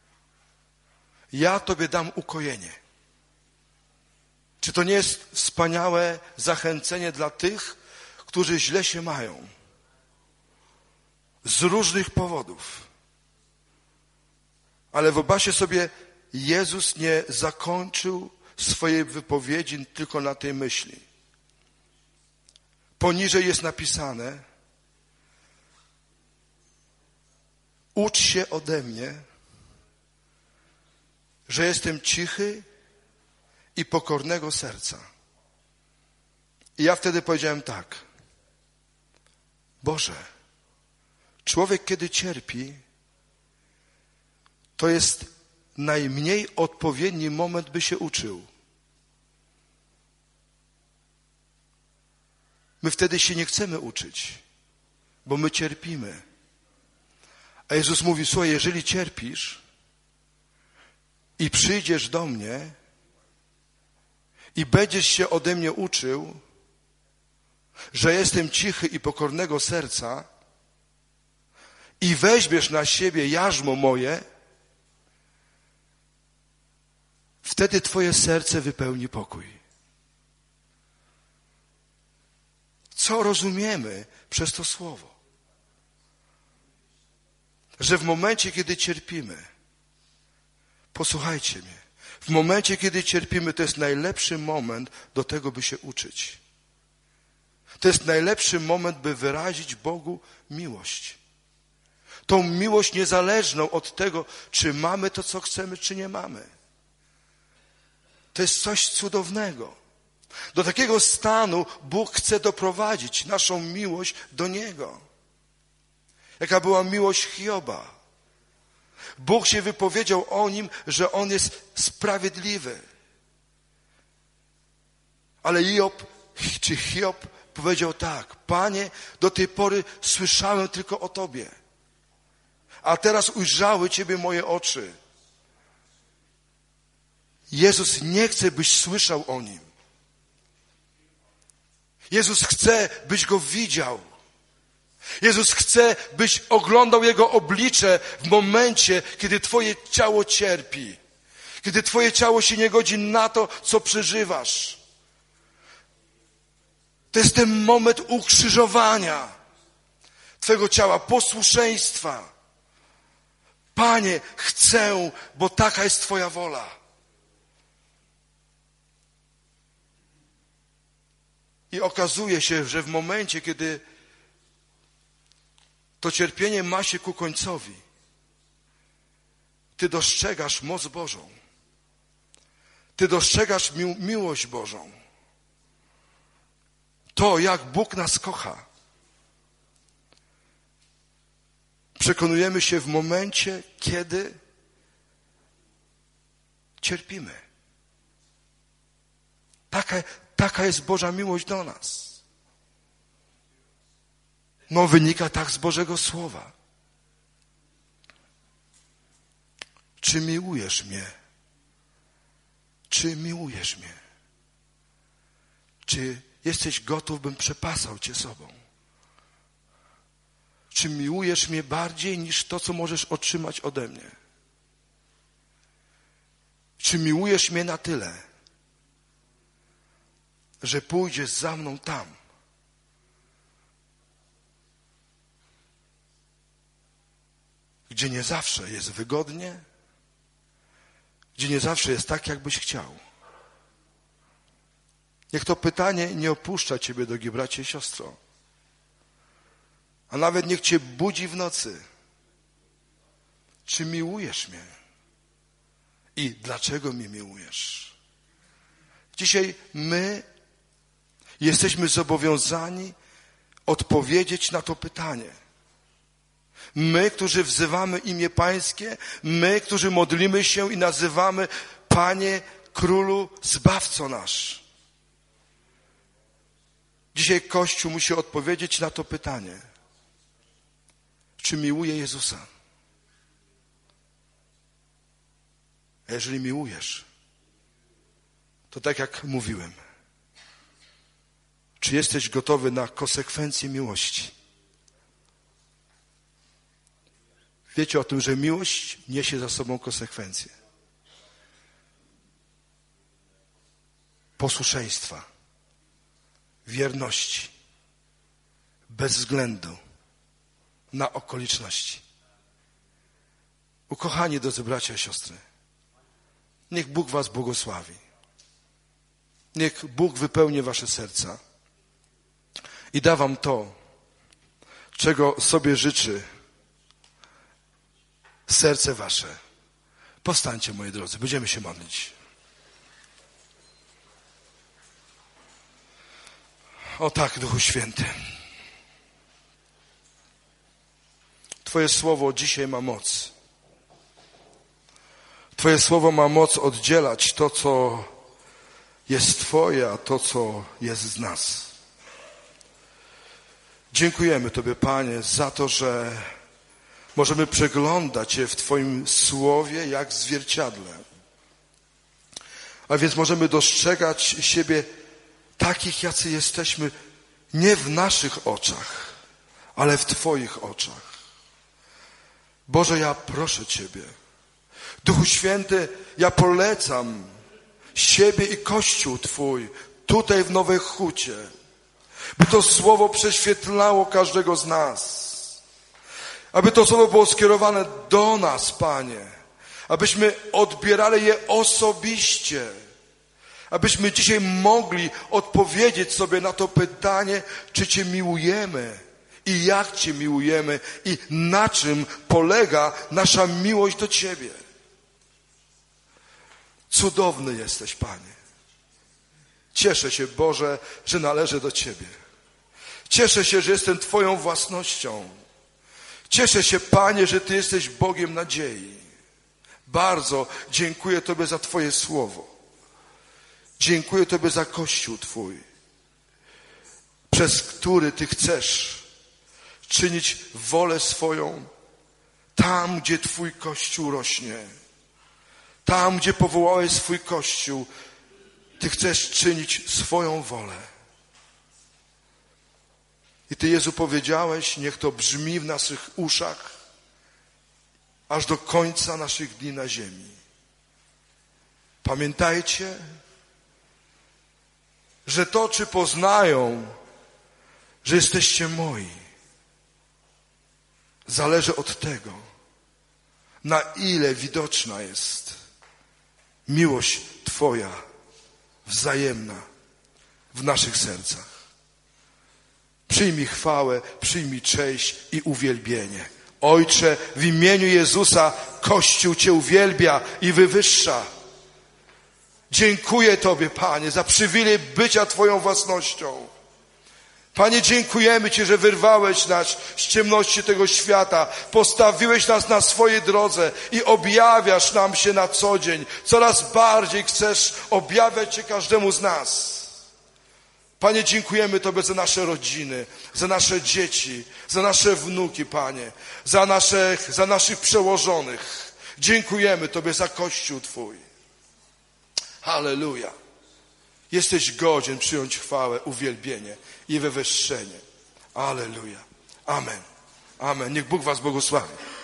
Ja Tobie dam ukojenie. Czy to nie jest wspaniałe zachęcenie dla tych, którzy źle się mają? z różnych powodów. Ale wyobraźcie sobie, Jezus nie zakończył swojej wypowiedzi tylko na tej myśli. Poniżej jest napisane: ucz się ode mnie, że jestem cichy i pokornego serca. I ja wtedy powiedziałem tak: Boże, człowiek kiedy cierpi, to jest najmniej odpowiedni moment, by się uczył. My wtedy się nie chcemy uczyć, bo my cierpimy. A Jezus mówi: słuchaj, jeżeli cierpisz i przyjdziesz do mnie i będziesz się ode mnie uczył, że jestem cichy i pokornego serca, i weźmiesz na siebie jarzmo moje, wtedy twoje serce wypełni pokój. Co rozumiemy przez to słowo? Że w momencie, kiedy cierpimy, posłuchajcie mnie, w momencie, kiedy cierpimy, to jest najlepszy moment do tego, by się uczyć. To jest najlepszy moment, by wyrazić Bogu miłość. Tą miłość niezależną od tego, czy mamy to, co chcemy, czy nie mamy. To jest coś cudownego. Do takiego stanu Bóg chce doprowadzić naszą miłość do Niego. Jaka była miłość Hioba. Bóg się wypowiedział o nim, że on jest sprawiedliwy. Ale Hiob powiedział tak: Panie, do tej pory słyszałem tylko o Tobie, a teraz ujrzały Ciebie moje oczy. Jezus nie chce, byś słyszał o Nim. Jezus chce, byś Go widział. Jezus chce, byś oglądał Jego oblicze w momencie, kiedy Twoje ciało cierpi. Kiedy Twoje ciało się nie godzi na to, co przeżywasz. To jest ten moment ukrzyżowania Twojego ciała, posłuszeństwa. Panie, chcę, bo taka jest Twoja wola. I okazuje się, że w momencie, kiedy to cierpienie ma się ku końcowi, Ty dostrzegasz moc Bożą. Ty dostrzegasz miłość Bożą. To, jak Bóg nas kocha. Przekonujemy się w momencie, kiedy cierpimy. Taka jest Boża miłość do nas. No, wynika tak z Bożego Słowa. Czy miłujesz mnie? Czy miłujesz mnie? Czy jesteś gotów, bym przepasał Cię sobą? Czy miłujesz mnie bardziej niż to, co możesz otrzymać ode mnie? Czy miłujesz mnie na tyle, że pójdziesz za mną tam, gdzie nie zawsze jest wygodnie, gdzie nie zawsze jest tak, jakbyś chciał? Niech to pytanie nie opuszcza Ciebie, drogi bracie i siostro. A nawet niech Cię budzi w nocy. Czy miłujesz mnie? I dlaczego mnie miłujesz? Dzisiaj my jesteśmy zobowiązani odpowiedzieć na to pytanie. My, którzy wzywamy imię Pańskie, my, którzy modlimy się i nazywamy: Panie, Królu, Zbawco nasz. Dzisiaj Kościół musi odpowiedzieć na to pytanie. Czy miłuje Jezusa? A jeżeli miłujesz, to tak jak mówiłem, czy jesteś gotowy na konsekwencje miłości? Wiecie o tym, że miłość niesie za sobą konsekwencje. Posłuszeństwa, wierności, bez względu, na okoliczności. Ukochani drodzy bracia i siostry, niech Bóg was błogosławi. Niech Bóg wypełni wasze serca i da wam to, czego sobie życzy serce wasze. Powstańcie, moi drodzy, będziemy się modlić. O tak, Duchu Święty. Twoje słowo dzisiaj ma moc. Twoje słowo ma moc oddzielać to, co jest Twoje, a to, co jest z nas. Dziękujemy Tobie, Panie, za to, że możemy przeglądać je w Twoim słowie jak w zwierciadle. A więc możemy dostrzegać siebie takich, jacy jesteśmy, nie w naszych oczach, ale w Twoich oczach. Boże, ja proszę Ciebie, Duchu Święty, ja polecam siebie i Kościół Twój tutaj w Nowej Hucie, by to słowo prześwietlało każdego z nas. Aby to słowo było skierowane do nas, Panie. Abyśmy odbierali je osobiście. Abyśmy dzisiaj mogli odpowiedzieć sobie na to pytanie, czy Cię miłujemy i jak Cię miłujemy i na czym polega nasza miłość do Ciebie. Cudowny jesteś, Panie. Cieszę się, Boże, że należę do Ciebie. Cieszę się, że jestem Twoją własnością. Cieszę się, Panie, że Ty jesteś Bogiem nadziei. Bardzo dziękuję Tobie za Twoje słowo. Dziękuję Tobie za Kościół Twój, przez który Ty chcesz czynić wolę swoją tam, gdzie Twój Kościół rośnie. Tam, gdzie powołałeś swój Kościół, Ty chcesz czynić swoją wolę. I Ty, Jezu, powiedziałeś, niech to brzmi w naszych uszach, aż do końca naszych dni na ziemi. Pamiętajcie, że to, czy poznają, że jesteście moi, zależy od tego, na ile widoczna jest miłość Twoja wzajemna w naszych sercach. Przyjmij chwałę, przyjmij cześć i uwielbienie. Ojcze, w imieniu Jezusa Kościół Cię uwielbia i wywyższa. Dziękuję Tobie, Panie, za przywilej bycia Twoją własnością. Panie, dziękujemy Ci, że wyrwałeś nas z ciemności tego świata, postawiłeś nas na swojej drodze i objawiasz nam się na co dzień. Coraz bardziej chcesz objawiać się każdemu z nas. Panie, dziękujemy Tobie za nasze rodziny, za nasze dzieci, za nasze wnuki, Panie, za naszych przełożonych. Dziękujemy Tobie za Kościół Twój. Halleluja. Jesteś godzien przyjąć chwałę, uwielbienie i wywyższenie. Alleluja. Amen. Amen. Niech Bóg was błogosławi.